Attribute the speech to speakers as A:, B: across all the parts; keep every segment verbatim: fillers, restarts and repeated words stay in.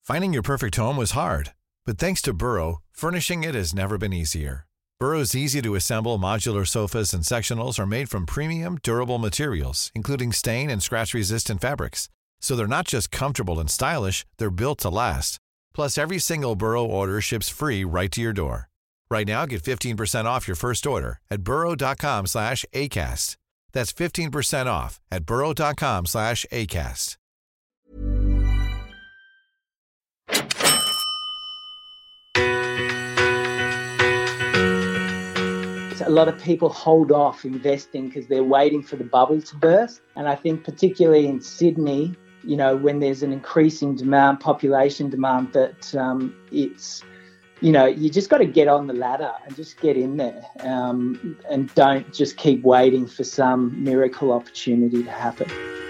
A: Finding your perfect home was hard, but thanks to Burrow, furnishing it has never been easier. Burrow's easy-to-assemble modular sofas and sectionals are made from premium, durable materials, including stain and scratch-resistant fabrics. So they're not just comfortable and stylish, they're built to last. Plus, every single Burrow order ships free right to your door. Right now, get fifteen percent off your first order at burrow.com slash ACAST. That's fifteen percent off at burrow.com slash ACAST.
B: A lot of people hold off investing because they're waiting for the bubble to burst. And I think particularly in Sydney, you know, when there's an increasing demand, population demand, that um, it's, you know, you just got to get on the ladder and just get in there um, and don't just keep waiting for some miracle opportunity to happen.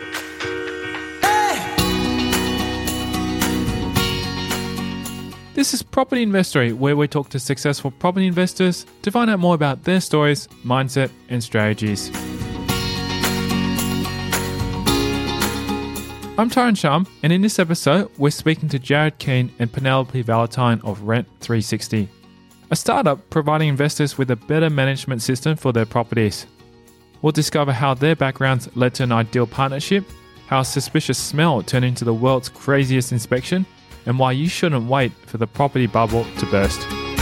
C: This is Property Investory, where we talk to successful property investors to find out more about their stories, mindset, and strategies. I'm Tyron Shum, and in this episode, we're speaking to Jared Keane and Penelope Valentine of Rent three sixty, a startup providing investors with a better management system for their properties. We'll discover how their backgrounds led to an ideal partnership, how a suspicious smell turned into the world's craziest inspection, and why you shouldn't wait for the property bubble to burst.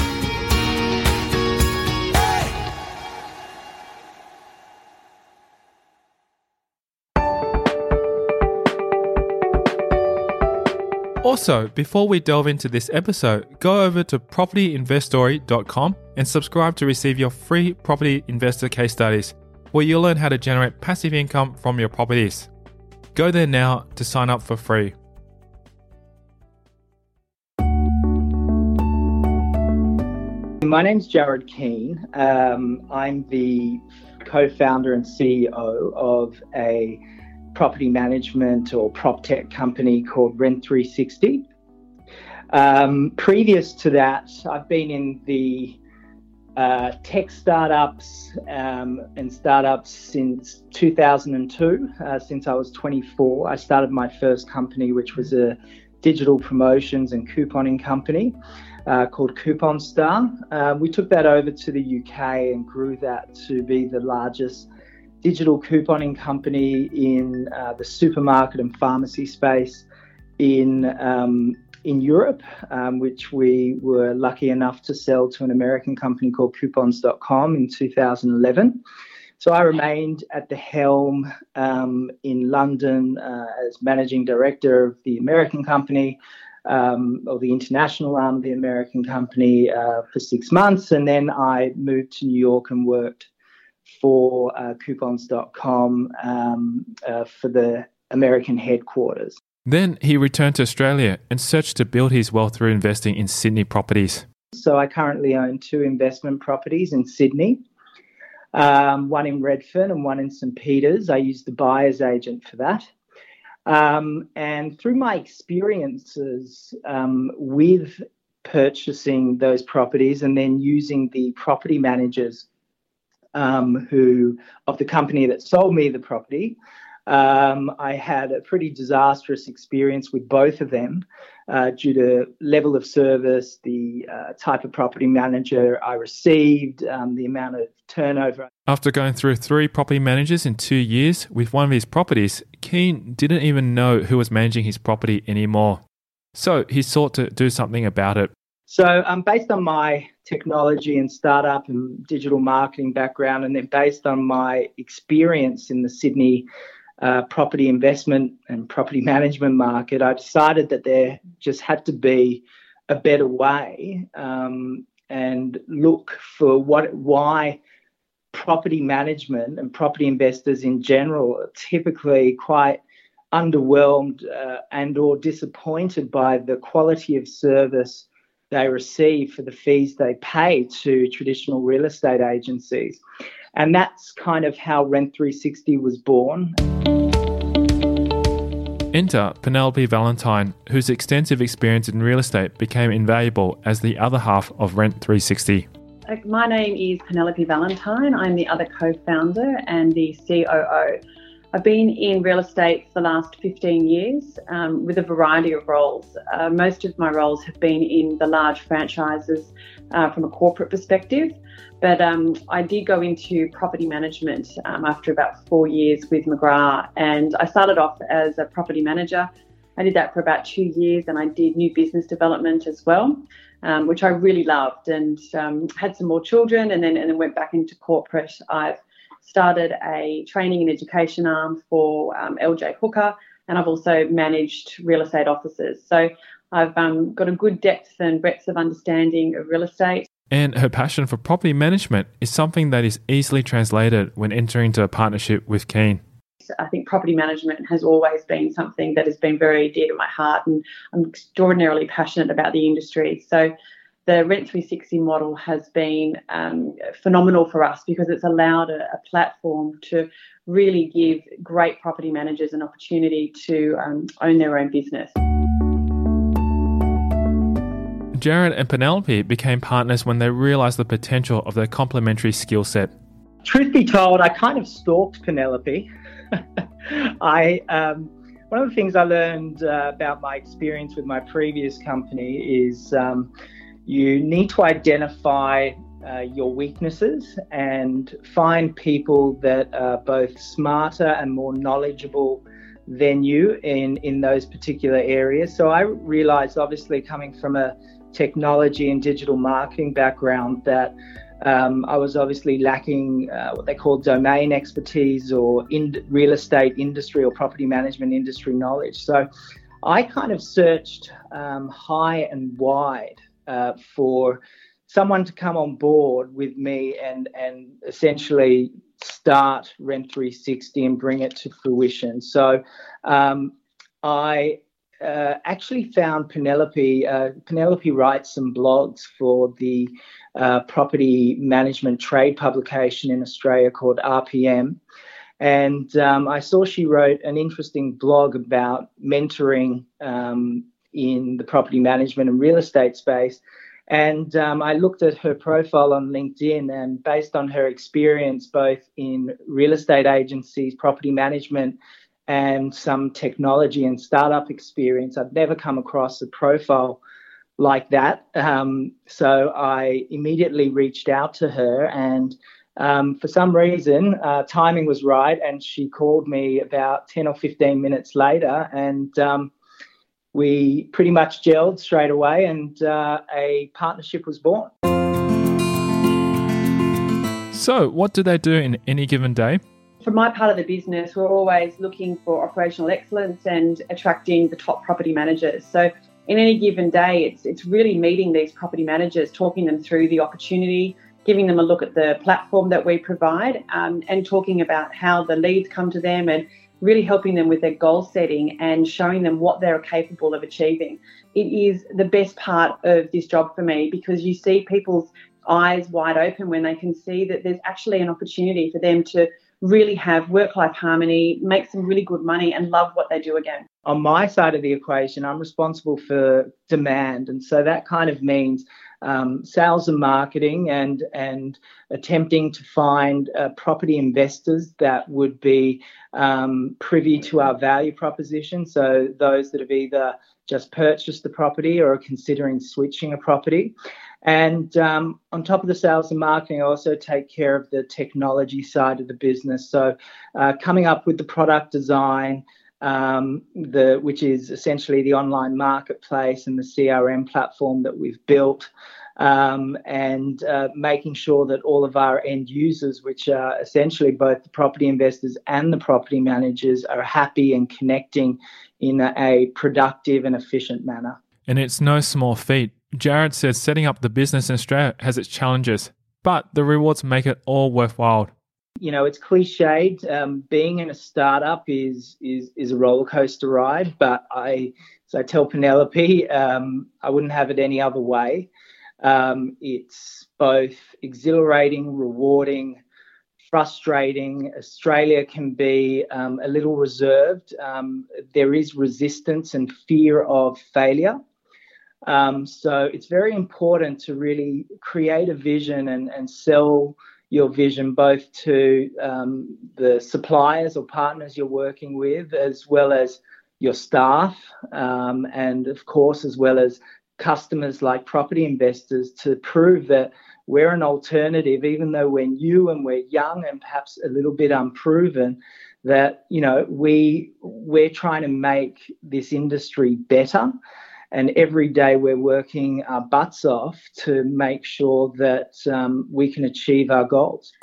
C: Also, before we delve into this episode, go over to property investory dot com and subscribe to receive your free property investor case studies, where you'll learn how to generate passive income from your properties. Go there now to sign up for free.
B: My name's Jared Keane. Um, I'm the co-founder and C E O of a property management or prop tech company called Rent three sixty. Um, previous to that, I've been in the uh, tech startups um, and startups since two thousand two, uh, since I was twenty-four. I started my first company, which was a digital promotions and couponing company. Uh, called Couponstar. Uh, we took that over to the U K and grew that to be the largest digital couponing company in uh, the supermarket and pharmacy space in um, in Europe, um, which we were lucky enough to sell to an American company called coupons dot com in two thousand eleven. So I remained at the helm um, in London uh, as managing director of the American company, Um, or the international arm of the American company uh, for six months. And then I moved to New York and worked for uh, coupons dot com um, uh, for the American headquarters.
C: Then he returned to Australia and searched to build his wealth through investing in Sydney properties.
B: So I currently own two investment properties in Sydney, um, one in Redfern and one in St Peters. I use the buyer's agent for that. Um, and through my experiences um, with purchasing those properties and then using the property managers um, who of the company that sold me the property, um, I had a pretty disastrous experience with both of them uh, due to level of service, the uh, type of property manager I received, um, the amount of turnover.
C: After going through three property managers in two years with one of his properties, Keane didn't even know who was managing his property anymore. So he sought to do something about it.
B: So um, based on my technology and startup and digital marketing background, and then based on my experience in the Sydney uh, property investment and property management market, I decided that there just had to be a better way um, and look for what why property management and property investors in general are typically quite underwhelmed uh, and or disappointed by the quality of service they receive for the fees they pay to traditional real estate agencies. And that's kind of how Rent three sixty was born.
C: Enter Penelope Valentine, whose extensive experience in real estate became invaluable as the other half of Rent three sixty.
D: My name is Penelope Valentine. I'm the other co-founder and the C O O I've been in real estate for the last fifteen years um, with a variety of roles. Uh, most of my roles have been in the large franchises uh, from a corporate perspective, but um, I did go into property management um, after about four years with McGrath, and I started off as a property manager. I did that for about two years and I did new business development as well, um, which I really loved, and um, had some more children and then, and then went back into corporate. I've started a training and education arm for um, L J Hooker, and I've also managed real estate offices. So I've um, got a good depth and breadth of understanding of real estate.
C: And her passion for property management is something that is easily translated when entering into a partnership with Keen.
D: I think property management has always been something that has been very dear to my heart, and I'm extraordinarily passionate about the industry. So the Rent three sixty model has been um, phenomenal for us because it's allowed a, a platform to really give great property managers an opportunity to um, own their own business.
C: Jared and Penelope became partners when they realised the potential of their complementary skill set.
B: Truth be told, I kind of stalked Penelope. I um, one of the things I learned uh, about my experience with my previous company is um, you need to identify uh, your weaknesses and find people that are both smarter and more knowledgeable than you in, in those particular areas. So I realized, obviously, coming from a technology and digital marketing background, that um, I was obviously lacking uh, what they call domain expertise or in real estate industry or property management industry knowledge. So I kind of searched um, high and wide Uh, for someone to come on board with me and and essentially start Rent three sixty and bring it to fruition. So um, I uh, actually found Penelope. Uh, Penelope writes some blogs for the uh, property management trade publication in Australia called R P M. And um, I saw she wrote an interesting blog about mentoring um, in the property management and real estate space. And um, I looked at her profile on LinkedIn, and based on her experience both in real estate agencies, property management, and some technology and startup experience, I've never come across a profile like that. Um, so I immediately reached out to her, and um, for some reason, uh, timing was right, and she called me about ten or fifteen minutes later, and um, we pretty much gelled straight away, and uh, a partnership was born.
C: So what do they do in any given day?
D: For my part of the business, we're always looking for operational excellence and attracting the top property managers. So in any given day, it's it's really meeting these property managers, talking them through the opportunity, giving them a look at the platform that we provide, um, and talking about how the leads come to them, and really helping them with their goal setting and showing them what they're capable of achieving. It is the best part of this job for me, because you see people's eyes wide open when they can see that there's actually an opportunity for them to really have work-life harmony, make some really good money, and love what they do again.
B: On my side of the equation, I'm responsible for demand. And so that kind of means um, sales and marketing, and and attempting to find uh, property investors that would be um, privy to our value proposition. So those that have either just purchased the property or are considering switching a property. And um, on top of the sales and marketing, I also take care of the technology side of the business. So uh, coming up with the product design, um, the which is essentially the online marketplace and the C R M platform that we've built, um, and uh, making sure that all of our end users, which are essentially both the property investors and the property managers, are happy and connecting in a, a productive and efficient manner.
C: And it's no small feat. Jared says setting up the business in Australia has its challenges, but the rewards make it all worthwhile.
B: You know, it's cliched. Um, being in a startup is is is a roller coaster ride, but I, as I tell Penelope, um, I wouldn't have it any other way. Um, it's both exhilarating, rewarding, frustrating. Australia can be um, a little reserved. Um, there is resistance and fear of failure. Um, so it's very important to really create a vision and, and sell your vision both to um, the suppliers or partners you're working with, as well as your staff, um, and of course, as well as customers like property investors, to prove that we're an alternative, even though we're new and we're young and perhaps a little bit unproven, that, you know, we, we're trying to make this industry better. And every day we're working our butts off to make sure that um, we can achieve our goals.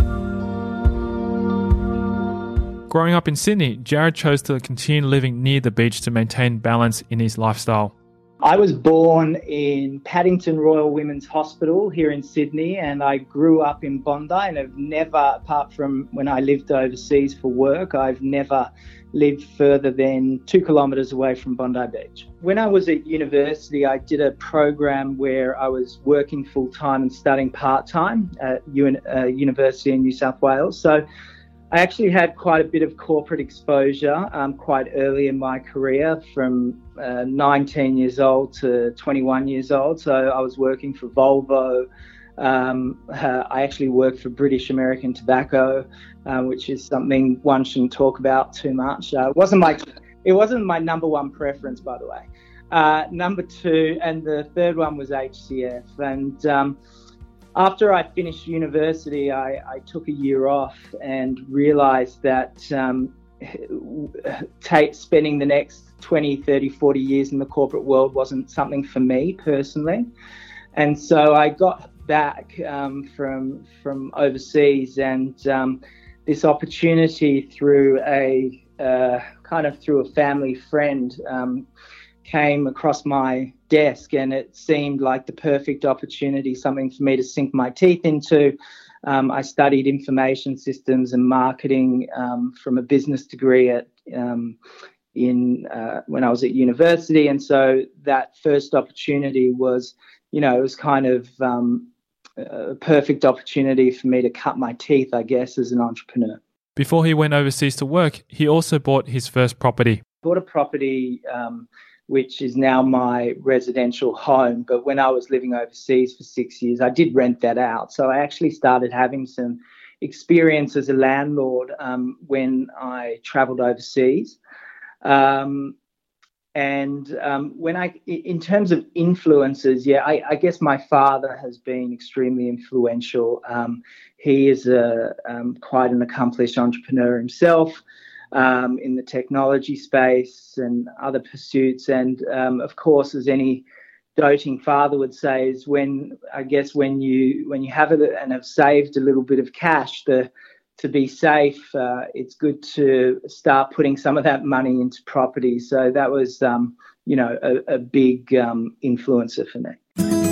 C: Growing up in Sydney, Jared chose to continue living near the beach to maintain balance in his lifestyle.
B: I was born in Paddington Royal Women's Hospital here in Sydney, and I grew up in Bondi, and have never, apart from when I lived overseas for work, I've never lived further than two kilometres away from Bondi Beach. When I was at university, I did a program where I was working full-time and studying part-time at uni- uh, University in New South Wales. So I actually had quite a bit of corporate exposure um, quite early in my career, from uh, nineteen years old to twenty-one years old. So I was working for Volvo. Um, uh, I actually worked for British American Tobacco, uh, which is something one shouldn't talk about too much. Uh, it wasn't my, it wasn't my number one preference, by the way. Uh, number two, and the third one was H C F. And um, after I finished university, I, I took a year off and realised that um, take, spending the next twenty, thirty, forty years in the corporate world wasn't something for me personally. And so I got back um, from from overseas, and um, this opportunity through a uh, kind of through a family friend um, came across my desk, and it seemed like the perfect opportunity, something for me to sink my teeth into. Um, I studied information systems and marketing um, from a business degree at um, in uh, when I was at university, and so that first opportunity was, you know, it was kind of um, a perfect opportunity for me to cut my teeth, I guess, as an entrepreneur.
C: Before he went overseas to work, he also bought his first property.
B: Bought a property um, which is now my residential home. But when I was living overseas for six years, I did rent that out. So I actually started having some experience as a landlord um, when I travelled overseas. Um, and um, when I, in terms of influences, yeah, I, I guess my father has been extremely influential. Um, he is a um, quite an accomplished entrepreneur himself. Um, in the technology space and other pursuits. And um, of course, as any doting father would say, is when, I guess, when you when you have it and have saved a little bit of cash to, to be safe, uh, it's good to start putting some of that money into property. So that was, um, you know, a, a big um, influencer for me.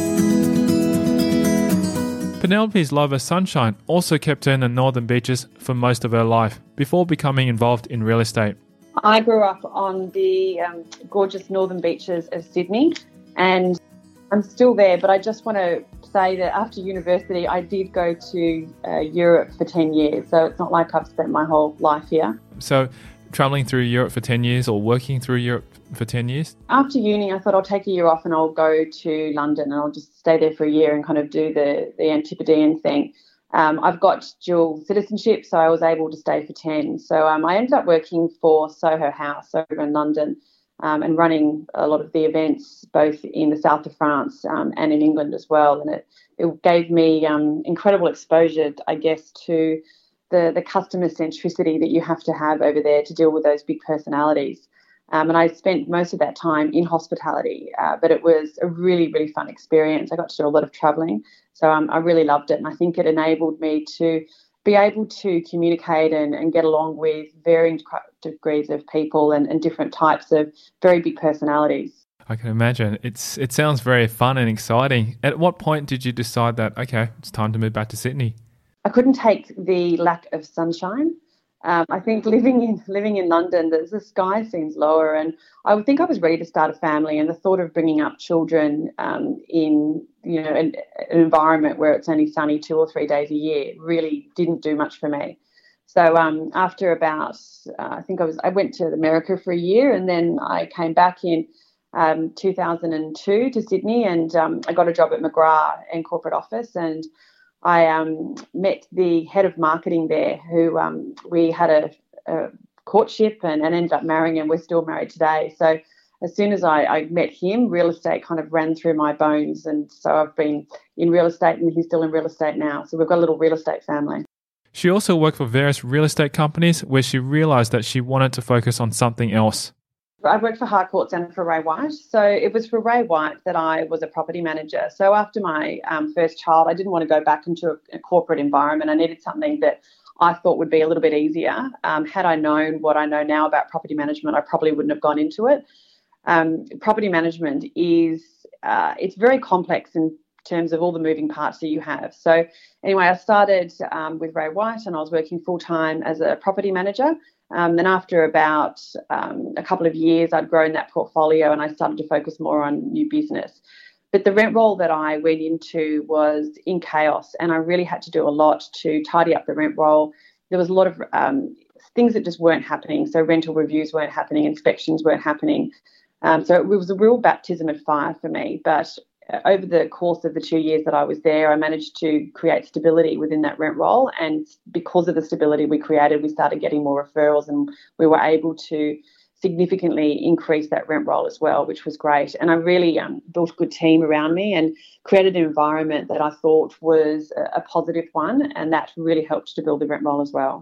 C: Penelope's love of sunshine also kept her in the northern beaches for most of her life before becoming involved in real estate.
D: I grew up on the um, gorgeous northern beaches of Sydney, and I'm still there, but I just want to say that after university I did go to uh, Europe for ten years, so it's not like I've spent my whole life here.
C: So travelling through Europe for ten years or working through Europe for ten years?
D: After uni, I thought I'll take a year off and I'll go to London and I'll just stay there for a year and kind of do the, the Antipodean thing. Um, I've got dual citizenship, so I was able to stay for ten. So um, I ended up working for Soho House over in London um, and running a lot of the events both in the south of France um, and in England as well. And it, it gave me um, incredible exposure, I guess, to the, the customer centricity that you have to have over there to deal with those big personalities. Um, and I spent most of that time in hospitality, uh, but it was a really, really fun experience. I got to do a lot of travelling, so um, I really loved it. And I think it enabled me to be able to communicate and, and get along with varying degrees of people and, and different types of very big personalities.
C: I can imagine. It's It sounds very fun and exciting. At what point did you decide that, okay, it's time to move back to Sydney?
D: I couldn't take the lack of sunshine. Um, I think living in living in London, the, the sky seems lower, and I would think I was ready to start a family. And the thought of bringing up children um, in you know an, an environment where it's only sunny two or three days a year really didn't do much for me. So um, after about, uh, I think I was I went to America for a year, and then I came back in um, two thousand two to Sydney, and um, I got a job at McGrath in corporate office, and I um, met the head of marketing there, who um, we had a, a courtship and, and ended up marrying, and we're still married today. So as soon as I, I met him, real estate kind of ran through my bones. And so I've been in real estate, and he's still in real estate now. So we've got a little real estate family.
C: She also worked for various real estate companies where she realised that she wanted to focus on something else.
D: I worked for Harcourts and for Ray White. So it was for Ray White that I was a property manager. So after my um, first child, I didn't want to go back into a, a corporate environment. I needed something that I thought would be a little bit easier. Um, had I known what I know now about property management, I probably wouldn't have gone into it. Um, property management is, uh, it's very complex in terms of all the moving parts that you have. So anyway, I started um, with Ray White, and I was working full-time as a property manager. Um, then after about um, a couple of years, I'd grown that portfolio and I started to focus more on new business. But the rent roll that I went into was in chaos, and I really had to do a lot to tidy up the rent roll. There was a lot of um, things that just weren't happening. So rental reviews weren't happening, inspections weren't happening. Um, so it was a real baptism of fire for me. But over the course of the two years that I was there, I managed to create stability within that rent roll. And because of the stability we created, we started getting more referrals, and we were able to significantly increase that rent roll as well, which was great. And I really um, built a good team around me and created an environment that I thought was a, a positive one, and that really helped to build the rent roll as well.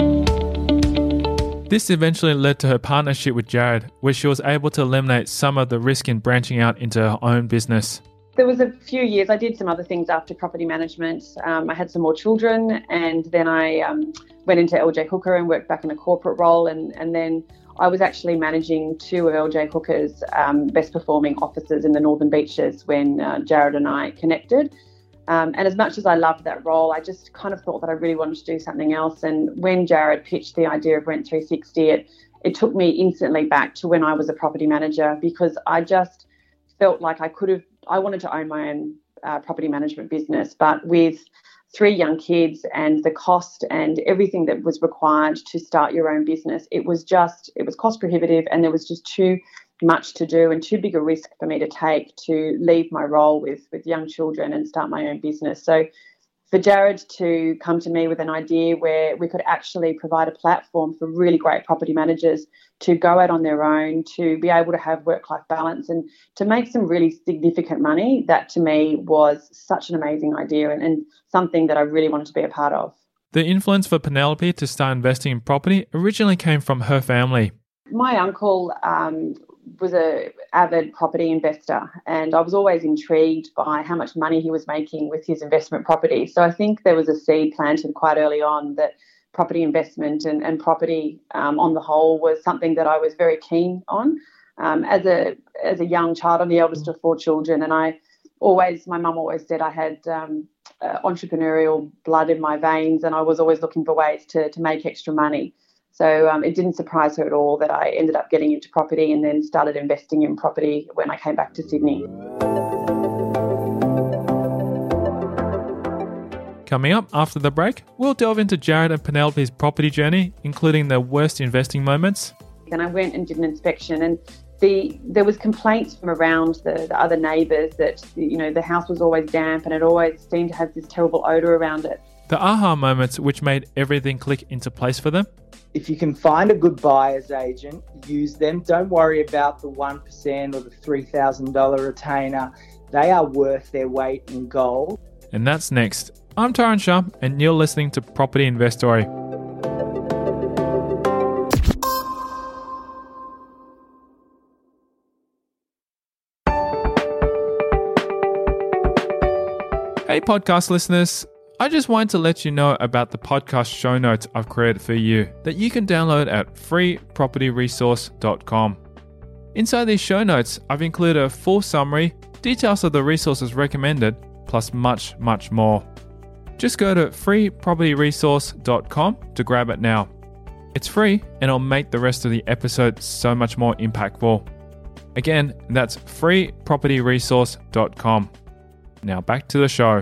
C: This eventually led to her partnership with Jared, where she was able to eliminate some of the risk in branching out into her own business.
D: There was a few years, I did some other things after property management. Um, I had some more children, and then I um, went into L J Hooker and worked back in a corporate role. And, and then I was actually managing two of L J Hooker's um, best performing offices in the Northern Beaches when uh, Jared and I connected. Um, and as much as I loved that role, I just kind of thought that I really wanted to do something else. And when Jared pitched the idea of Rent three sixty, it, it took me instantly back to when I was a property manager, because I just felt like I could have, I wanted to own my own uh, property management business, but with three young kids and the cost and everything that was required to start your own business, it was just, it was cost prohibitive, and there was just too much to do and too big a risk for me to take to leave my role with, with young children and start my own business. So for Jared to come to me with an idea where we could actually provide a platform for really great property managers to go out on their own, to be able to have work-life balance and to make some really significant money, that to me was such an amazing idea and, and something that I really wanted to be a part of.
C: The influence for Penelope to start investing in property originally came from her family.
D: My uncle um, was an avid property investor, and I was always intrigued by how much money he was making with his investment property. So I think there was a seed planted quite early on that property investment and, and property um, on the whole was something that I was very keen on. Um, as a as a young child, I'm the eldest of four children, and I always, my mum always said I had um, uh, entrepreneurial blood in my veins, and I was always looking for ways to to make extra money. So um, it didn't surprise her at all that I ended up getting into property and then started investing in property when I came back to Sydney.
C: Coming up after the break, we'll delve into Jared and Penelope's property journey, including their worst investing moments.
D: And I went and did an inspection, and the there was complaints from around the, the other neighbours that, you know, the house was always damp and it always seemed to have this terrible odour around it.
C: The aha moments which made everything click into place for them.
B: If you can find a good buyer's agent, use them. Don't worry about the one percent or the three thousand dollars retainer. They are worth their weight in gold.
C: And that's next. I'm Tyron Shah, and you're listening to Property Investory. Hey podcast listeners, I just wanted to let you know about the podcast show notes I've created for you that you can download at free property resource dot com. Inside these show notes, I've included a full summary, details of the resources recommended, plus much, much more. Just go to free property resource dot com to grab it now. It's free and it'll make the rest of the episode so much more impactful. Again, that's free property resource dot com. Now back to the show.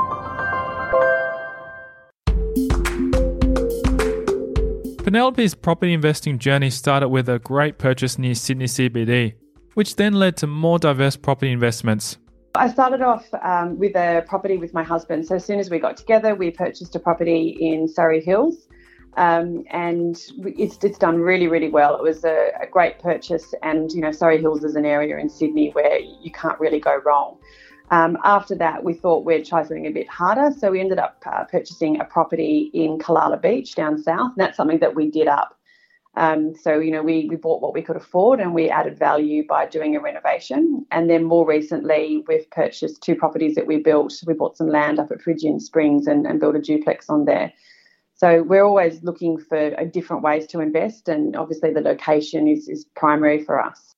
C: Penelope's property investing journey started with a great purchase near Sydney C B D, which then led to more diverse property investments.
D: I started off um, with a property with my husband. So as soon as we got together, we purchased a property in Surrey Hills, um, and it's it's done really, really well. It was a, a great purchase, and you know, Surrey Hills is an area in Sydney where you can't really go wrong. Um, after that, we thought we'd try something a bit harder, so we ended up uh, purchasing a property in Kalala Beach down south, and that's something that we did up. Um, so, you know, we, we bought what we could afford and we added value by doing a renovation. And then more recently, we've purchased two properties that we built. We bought some land up at Phrygian Springs and, and built a duplex on there. So we're always looking for uh, different ways to invest, and obviously the location is, is primary for us.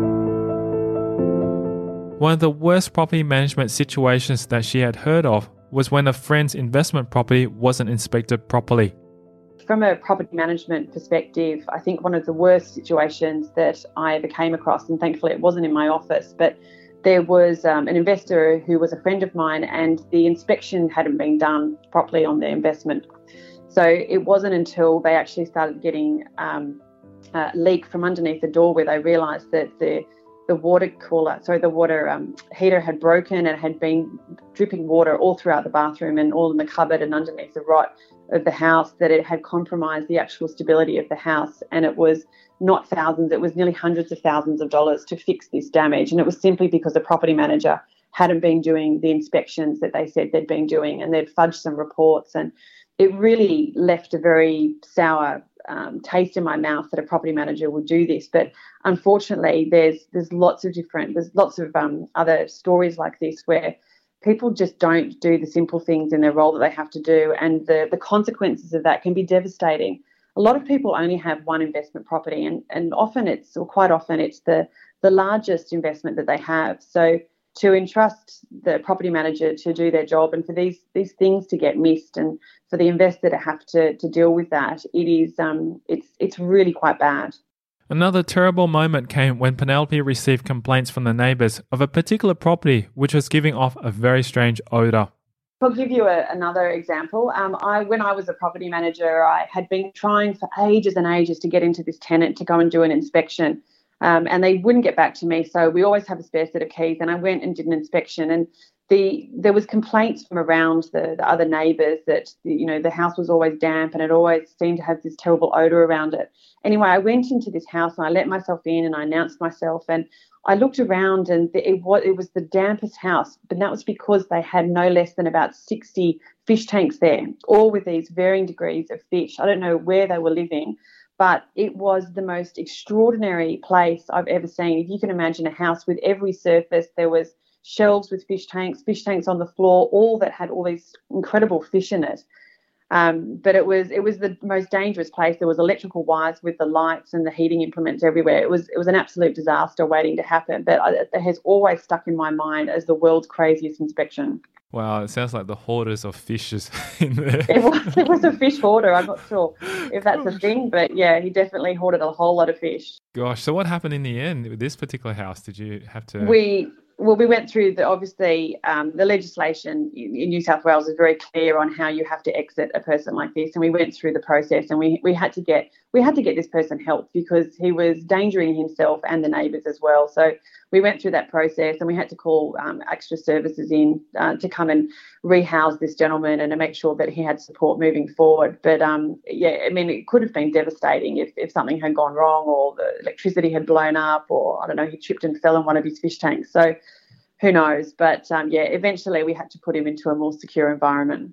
C: One of the worst property management situations that she had heard of was when a friend's investment property wasn't inspected properly.
D: From a property management perspective, I think one of the worst situations that I ever came across, and thankfully it wasn't in my office, but there was um, an investor who was a friend of mine, and the inspection hadn't been done properly on the investment. So it wasn't until they actually started getting um, a leak from underneath the door where they realised that the the water cooler, sorry, the water um, heater had broken and had been dripping water all throughout the bathroom and all in the cupboard and underneath the rot of the house, that it had compromised the actual stability of the house. And it was not thousands, it was nearly hundreds of thousands of dollars to fix this damage. And it was simply because the property manager hadn't been doing the inspections that they said they'd been doing, and they'd fudged some reports. And it really left a very sour um, taste in my mouth that a property manager would do this. But unfortunately, there's there's lots of different, there's lots of um, other stories like this where people just don't do the simple things in their role that they have to do, and the, the consequences of that can be devastating. A lot of people only have one investment property, and, and often it's, or quite often it's the, the largest investment that they have. So to entrust the property manager to do their job, and for these these things to get missed, and for the investor to have to to deal with that, it is um it's it's really quite bad.
C: Another terrible moment came when Penelope received complaints from the neighbours of a particular property which was giving off a very strange odour.
D: I'll give you a, another example. Um, I, when I was a property manager, I had been trying for ages and ages to get into this tenant to go and do an inspection, um, and they wouldn't get back to me. So we always have a spare set of keys, and I went and did an inspection, and the there was complaints from around the, the other neighbours that, you know, the house was always damp and it always seemed to have this terrible odour around it. Anyway, I went into this house and I let myself in and I announced myself, and I looked around, and it was, it was the dampest house, but that was because they had no less than about sixty fish tanks there, all with these varying degrees of fish. I don't know where they were living, but it was the most extraordinary place I've ever seen. If you can imagine a house with every surface, there was shelves with fish tanks, fish tanks on the floor, all that had all these incredible fish in it. Um, but it was it was the most dangerous place. There was electrical wires with the lights and the heating implements everywhere. It was it was an absolute disaster waiting to happen. But it has always stuck in my mind as the world's craziest inspection.
C: Wow, it sounds like the hoarders of fishes in there.
D: It was, it was a fish hoarder. I'm not sure if that's a thing, but yeah, he definitely hoarded a whole lot of fish.
C: Gosh, so what happened in the end with this particular house? Did you have to...
D: We... Well, we went through the, obviously, um, the legislation in New South Wales is very clear on how you have to exit a person like this, and we went through the process, and we, we had to get we had to get this person help because he was endangering himself and the neighbours as well. So we went through that process, and we had to call um, extra services in uh, to come and rehouse this gentleman and to make sure that he had support moving forward. But um, yeah, I mean, it could have been devastating if, if something had gone wrong, or the electricity had blown up, or I don't know, he tripped and fell in one of his fish tanks. So who knows? But um, yeah, eventually we had to put him into a more secure environment.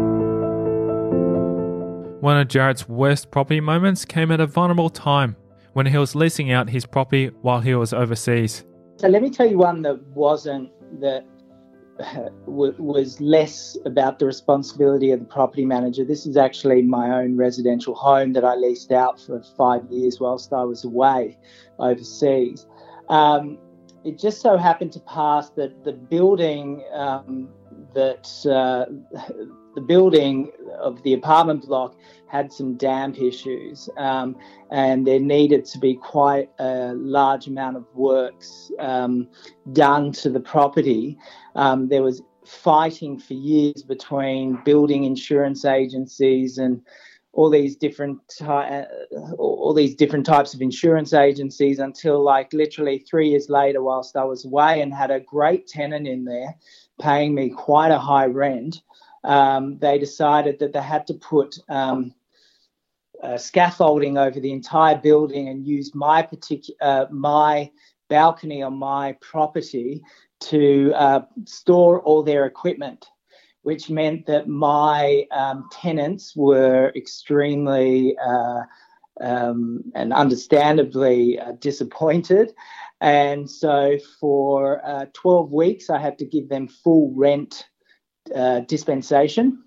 C: One of Jarrett's worst property moments came at a vulnerable time when he was leasing out his property while he was overseas.
B: So let me tell you one that wasn't, that uh, w- was less about the responsibility of the property manager. This is actually my own residential home that I leased out for five years whilst I was away overseas. Um, it just so happened to pass that the building um, that uh, the building of the apartment block had some damp issues, um, and there needed to be quite a large amount of works um, done to the property. Um, there was fighting for years between building insurance agencies and all these different ty- all these different types of insurance agencies until like literally three years later, whilst I was away and had a great tenant in there paying me quite a high rent, um, they decided that they had to put um, uh, scaffolding over the entire building and use my particular uh, my balcony on my property to uh, store all their equipment, which meant that my um, tenants were extremely uh, um, and understandably uh, disappointed. And so for uh, twelve weeks, I had to give them full rent uh, dispensation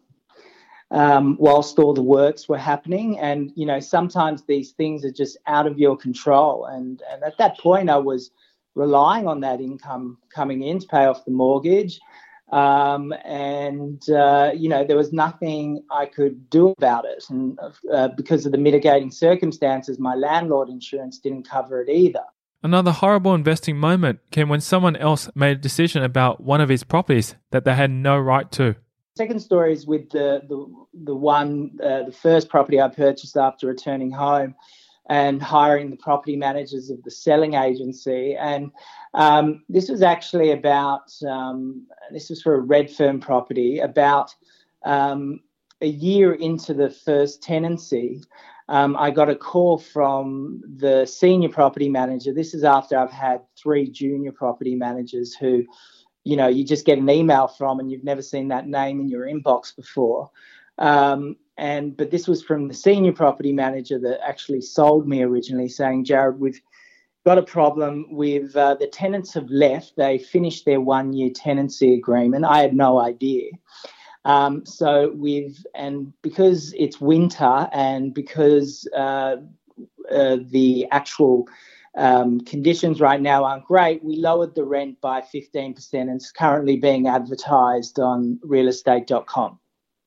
B: um, whilst all the works were happening. And, you know, sometimes these things are just out of your control. And, and at that point, I was relying on that income coming in to pay off the mortgage. Um, and, uh, you know, there was nothing I could do about it. And uh, because of the mitigating circumstances, my landlord insurance didn't cover it either.
C: Another horrible investing moment came when someone else made a decision about one of his properties that they had no right to.
B: Second story is with the the, the one, uh, the first property I purchased after returning home and hiring the property managers of the selling agency. And um, this was actually about, um, this was for a Redfern property, about um, a year into the first tenancy. Um, I got a call from the senior property manager. This is after I've had three junior property managers who, you know, you just get an email from and you've never seen that name in your inbox before. Um, and but this was from the senior property manager that actually sold me originally, saying, Jared, we've got a problem with uh, the tenants have left. They finished their one-year tenancy agreement. I had no idea. Um, so we've, and because it's winter and because uh, uh, the actual um, conditions right now aren't great, we lowered the rent by fifteen percent and it's currently being advertised on real estate dot com.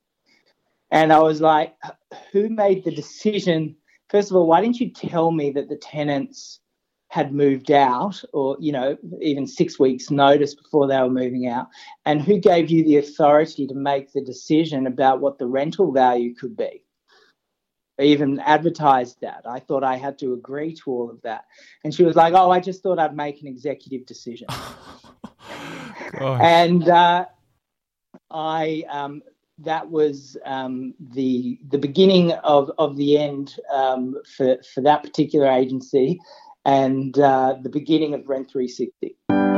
B: And I was like, who made the decision? First of all, why didn't you tell me that the tenants had moved out, or, you know, even six weeks notice before they were moving out? And who gave you the authority to make the decision about what the rental value could be? I even advertised that. I thought I had to agree to all of that. And she was like, oh, I just thought I'd make an executive decision. and uh, I, um, that was um, the the beginning of, of the end um, for, for that particular agency. And uh, the beginning of Rent three sixty.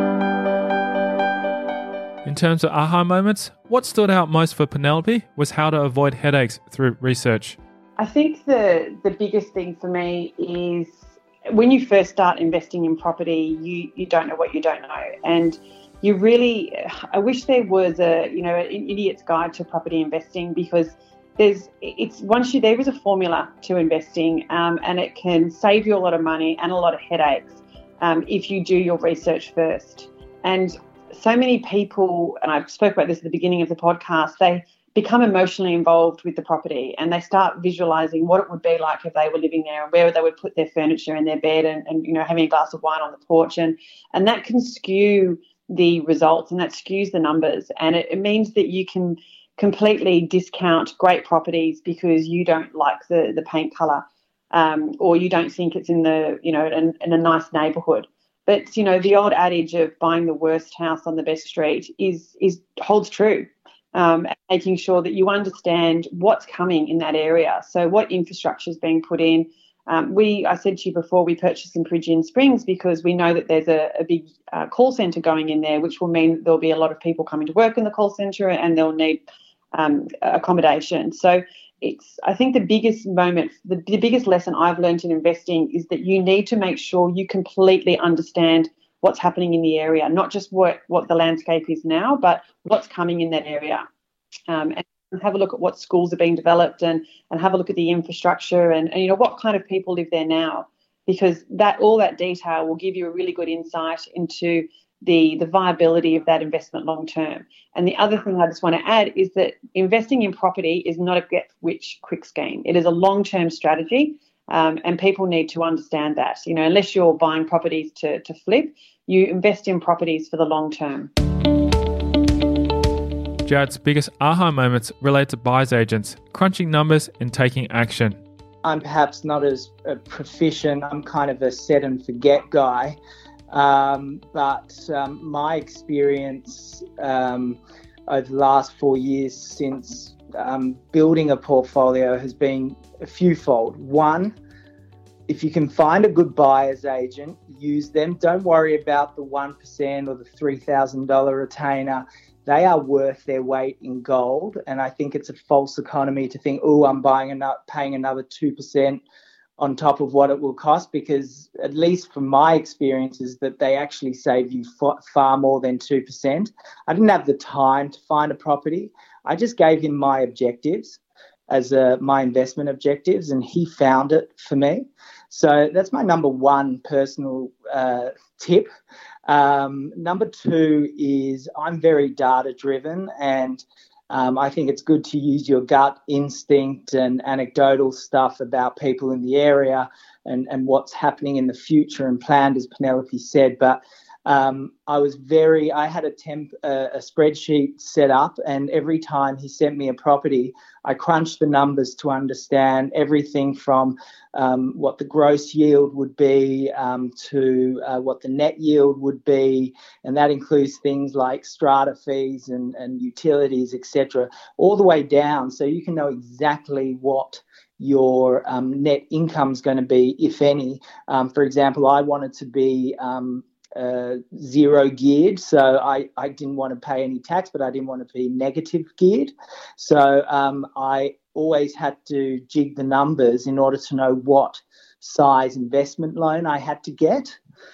C: In terms of aha moments, what stood out most for Penelope was how to avoid headaches through research.
D: I think the the biggest thing for me is when you first start investing in property, you, you don't know what you don't know. And you really, I wish there was a, you know, an idiot's guide to property investing, because There's, it's once you, there is a formula to investing um, and it can save you a lot of money and a lot of headaches um, if you do your research first. And so many people, and I spoke about this at the beginning of the podcast, they become emotionally involved with the property and they start visualising what it would be like if they were living there and where they would put their furniture in their bed and, and you know, having a glass of wine on the porch. And, and that can skew the results and that skews the numbers. And it, it means that you can completely discount great properties because you don't like the, the paint colour um, or you don't think it's in the, you know, in, in a nice neighbourhood. But, you know, the old adage of buying the worst house on the best street is is holds true, um, and making sure that you understand what's coming in that area. So what infrastructure is being put in. Um, we, I said to you before, we purchased in Peregian Springs because we know that there's a, a big uh, call centre going in there, which will mean there'll be a lot of people coming to work in the call centre and they'll need um, accommodation. So it's, I think the biggest moment, the, the biggest lesson I've learned in investing is that you need to make sure you completely understand what's happening in the area, not just what, what the landscape is now, but what's coming in that area. Um, and have a look at what schools are being developed and, and have a look at the infrastructure and, and, you know, what kind of people live there now, because that all that detail will give you a really good insight into the, the viability of that investment long term. And the other thing I just want to add is that investing in property is not a get-rich-quick scheme. It is a long-term strategy, um, and people need to understand that. You know, unless you're buying properties to, to flip, you invest in properties for the long term.
C: Jared's biggest aha moments relate to buyer's agents, crunching numbers and taking action.
B: I'm perhaps not as uh, proficient. I'm kind of a set and forget guy. Um, but um, my experience um, over the last four years since um, building a portfolio has been a fewfold. One, if you can find a good buyer's agent, use them. Don't worry about the one percent or the three thousand dollars retainer. They are worth their weight in gold. And I think it's a false economy to think, oh, I'm buying another, paying another two percent on top of what it will cost, because at least from my experiences that they actually save you f- far more than two percent. I didn't have the time to find a property. I just gave him my objectives as a, my investment objectives, and he found it for me. So that's my number one personal uh, tip. Um, number two is I'm very data driven, and um, I think it's good to use your gut instinct and anecdotal stuff about people in the area and, and what's happening in the future and planned, as Penelope said. But um, I was very, I had a temp, uh, a spreadsheet set up, and every time he sent me a property, I crunched the numbers to understand everything from um, what the gross yield would be um, to uh, what the net yield would be, and that includes things like strata fees and, and utilities, et cetera, all the way down, so you can know exactly what your um, net income is going to be, if any. Um, for example, I wanted to be um, uh, zero geared, so I, I didn't want to pay any tax, but I didn't want to be negative geared. So um, I always had to jig the numbers in order to know what size investment loan I had to get.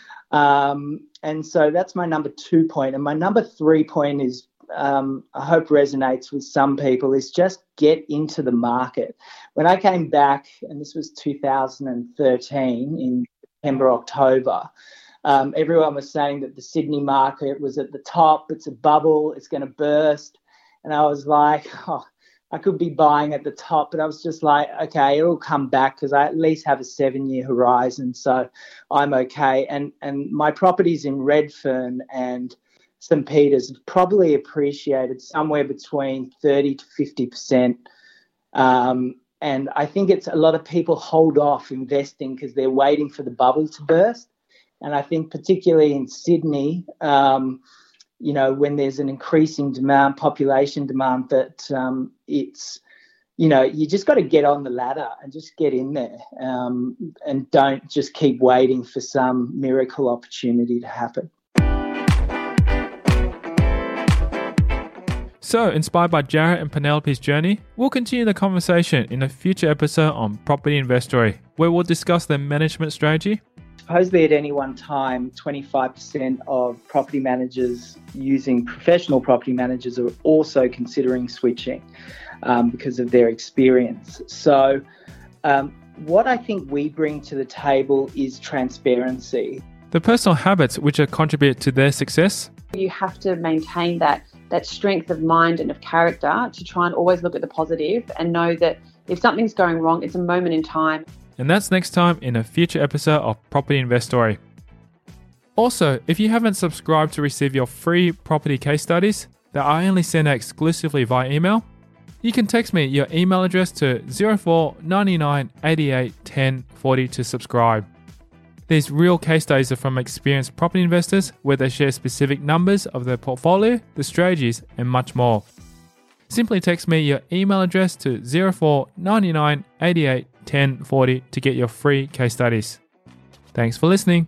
B: Um, and so that's my number two point. And my number three point is, um, I hope resonates with some people, is just get into the market. When I came back, and this was two thousand thirteen in September, October, Um, everyone was saying that the Sydney market was at the top, it's a bubble, it's going to burst. And I was like, oh, I could be buying at the top, but I was just like, okay, it'll come back because I at least have a seven-year horizon, so I'm okay. And and my properties in Redfern and St Peters have probably appreciated somewhere between thirty to fifty percent. Um, and I think it's a lot of people hold off investing because they're waiting for the bubble to burst. And I think particularly in Sydney, um, you know, when there's an increasing demand, population demand, that um, it's, you know, you just got to get on the ladder and just get in there um, and don't just keep waiting for some miracle opportunity to happen.
C: So, inspired by Jared and Penelope's journey, we'll continue the conversation in a future episode on Property Investory, where we'll discuss their management strategy.
B: Supposedly at any one time, twenty-five percent of property managers using professional property managers are also considering switching um, because of their experience. So um, what I think we bring to the table is transparency.
C: The personal habits which have contributed to their success.
D: You have to maintain that that strength of mind and of character to try and always look at the positive and know that if something's going wrong, it's a moment in time.
C: And that's next time in a future episode of Property Investory. Also, if you haven't subscribed to receive your free property case studies that I only send out exclusively via email, you can text me your email address to zero four nine nine eight eight one zero four zero to subscribe. These real case studies are from experienced property investors where they share specific numbers of their portfolio, the strategies, and much more. Simply text me your email address to zero four nine nine eight eight one zero four zero to get your free case studies. Thanks for listening.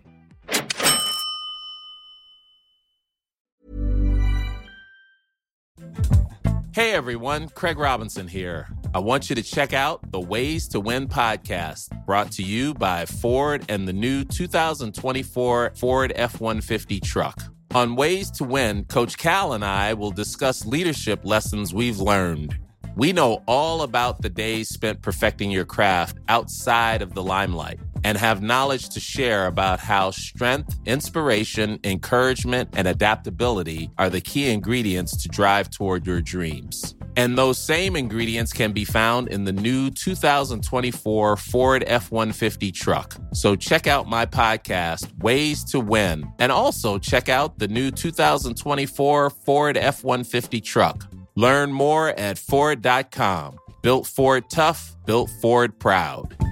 E: Hey everyone, Craig Robinson here. I want you to check out the Ways to Win podcast, brought to you by Ford and the new two thousand twenty-four Ford F one fifty truck. On Ways to Win, Coach Cal and I will discuss leadership lessons we've learned. We know all about the days spent perfecting your craft outside of the limelight and have knowledge to share about how strength, inspiration, encouragement, and adaptability are the key ingredients to drive toward your dreams. And those same ingredients can be found in the new two thousand twenty-four Ford F one fifty truck. So check out my podcast, Ways to Win, and also check out the new two thousand twenty-four Ford F one fifty truck. Learn more at Ford dot com. Built Ford tough, built Ford proud.